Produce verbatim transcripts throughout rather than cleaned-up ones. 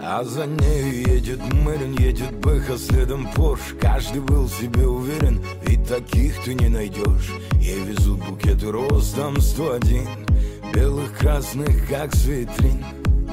А за нею едет Мэрин, едет Бэха, следом Порш. Каждый был в себе уверен, ведь таких ты не найдешь. Ей везут букеты роз, там сто один, белых, красных, как с витрин.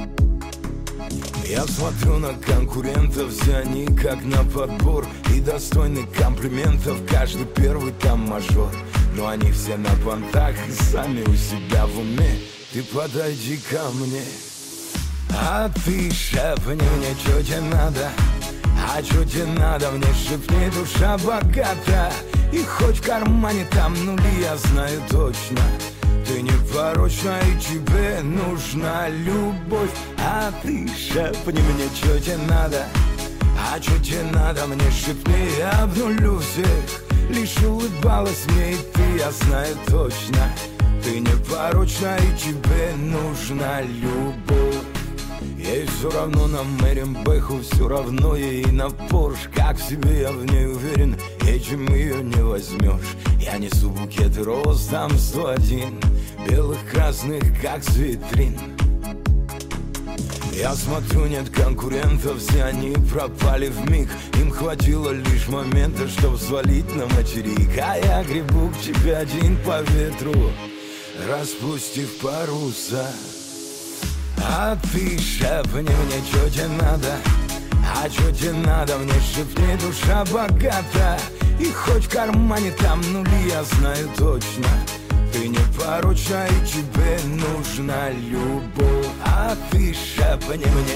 Я смотрю на конкурентов, все они как на подбор, и достойны комплиментов, каждый первый там мажор. Но они все на понтах и сами у себя в уме. Ты подойди ко мне, а ты шепни мне, что тебе надо. А что тебе надо, мне шепни, душа богата. И хоть в кармане там нули, я знаю точно, ты непорочна и тебе нужна любовь. А ты шепни мне, что тебе надо. А что тебе надо, мне шепни, я обнулю всех. Лишь улыбалась мне и ты, я знаю точно, ты непорочна и тебе нужна любовь. Ей все равно на Мэрин Бэху, все равно ей на Порш. Как в себе я в ней уверен, этим ее не возьмешь. Я несу букеты роз, там сто один, белых, красных, как с витрин. Я смотрю, нет конкурентов, все они пропали вмиг. Им хватило лишь момента, чтоб свалить на материк. А я гребу к тебе один по ветру, распустив паруса. А ты шепни мне, что тебе надо. А что тебе надо, мне шепни, душа богата. И хоть в кармане там нули, я знаю точно, ты непорочна и тебе нужна любовь. А ты шепни мне.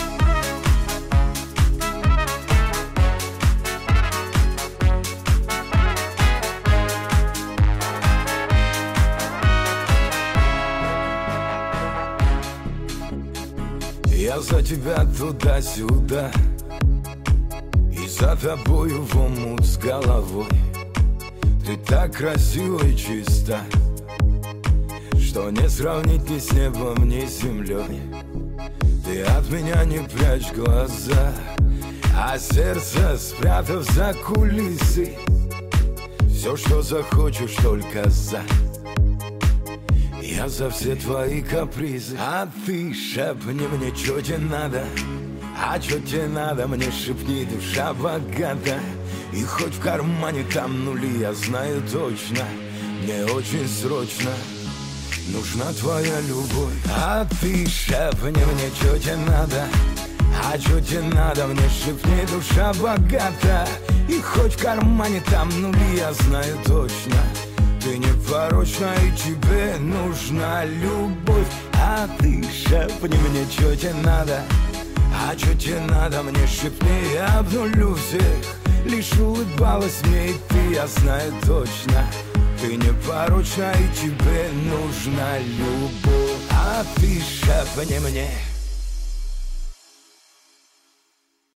Я за тебя туда-сюда, и за тобою в омут с головой. Ты так красива и чиста, что не сравнить ни с небом, ни с землей. Ты от меня не прячь глаза, а сердце спрятав за кулисы. Все, что захочешь, только за. Я за все твои капризы. А ты шепни мне, что тебе надо. А что тебе надо, мне шепни, душа богата. И хоть в кармане там нули, я знаю точно, мне очень срочно нужна твоя любовь. А ты шепни мне, что тебе надо. А что тебе надо, мне шепни, душа богата. И хоть в кармане там нули, я знаю точно, ты непорочна и тебе нужна любовь. А ты шепни мне, что тебе надо. А что тебе надо, мне шепни, я обнулю всех. Лишь улыбалась мне и ты, я знаю точно, ты непорочна и тебе нужна любовь. А ты шепни мне.